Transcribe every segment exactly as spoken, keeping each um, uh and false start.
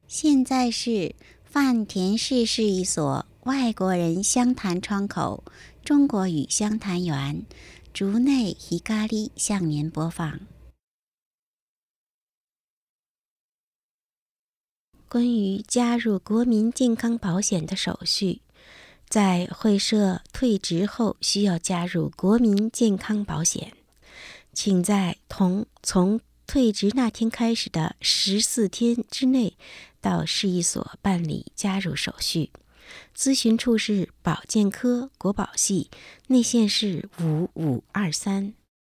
现在是饭田市市一所外国人湘潭窗口中国语湘潭园竹内ひかり向您播放。关于加入国民健康保险的手续，在会社退职后需要加入国民健康保险，请在同从退职那天开始的十四天之内到市役所办理加入手续。咨询处是保健科国保系，内线是五五二三。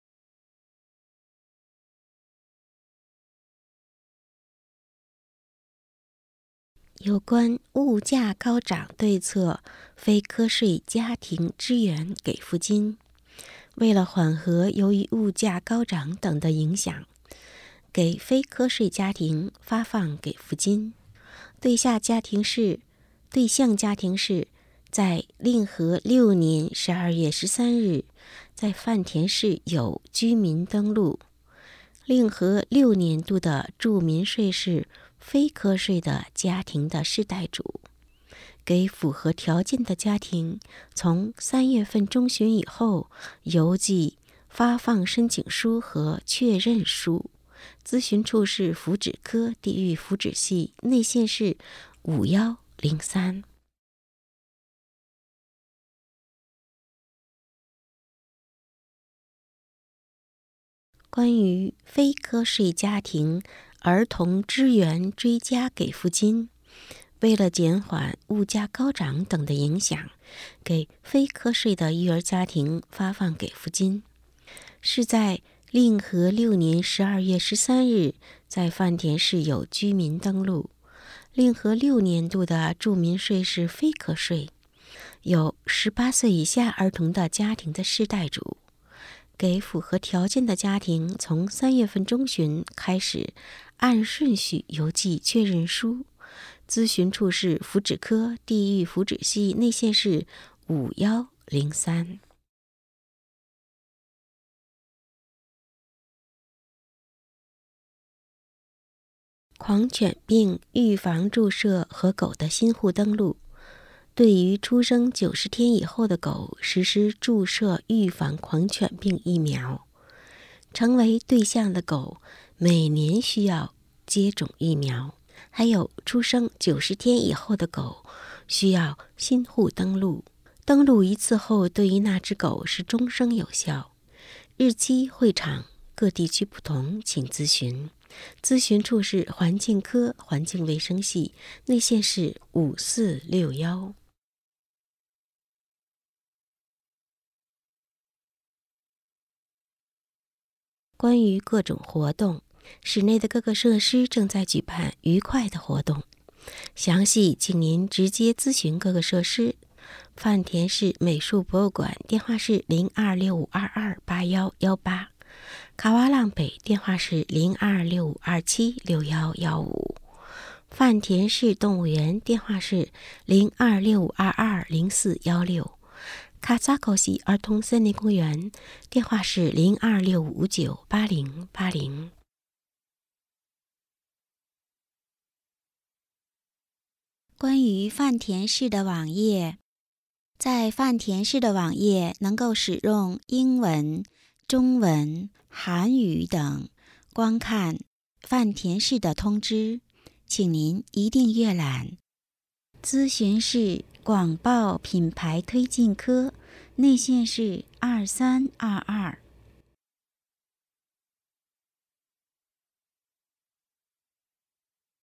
有关物价高涨对策，非课税家庭支援给付金。为了缓和由于物价高涨等的影响，给非课税家庭发放给付金。对象家庭是对象家庭是在令和六年十二月十三日在饭田市有居民登录。令和六年度的住民税是非课税的家庭的世代主。给符合条件的家庭，从三月份中旬以后邮寄发放申请书和确认书。咨询处是福祉科地域福祉系，内线是五一零三。关于非课税家庭儿童支援追加给付金，为了减缓物价高涨等的影响，给非课税的育儿家庭发放给付金，是在令和六年十二月十三日在饭田市有居民登录。令和六年度的住民税是非课税，有十八岁以下儿童的家庭的世代主。给符合条件的家庭，从三月份中旬开始按顺序邮寄确认书。咨询处是福祉科地域福祉系，内线是五一零三。狂犬病预防注射和狗的新户登录。对于出生九十天以后的狗实施注射预防狂犬病疫苗。成为对象的狗每年需要接种疫苗。还有出生九十天以后的狗需要新户登录。登录一次后，对于那只狗是终生有效。日期会场各地区不同，请咨询。咨询处是环境科环境卫生系，内线是五四六一。关于各种活动，室内的各个设施正在举办愉快的活动，详细请您直接咨询各个设施。饭田市美术博物馆电话是零二六五二二八幺幺八，卡瓦浪北电话是零二六五二七六幺幺五，饭田市动物园电话是零二六五二二零四幺六。卡扎口西儿童森林公园电话是零二六五五九八零八零。关于饭田市的网页，在饭田市的网页能够使用英文、中文、韩语等观看饭田市的通知，请您一定阅览。咨询是广报品牌推进科，内线是二三二二。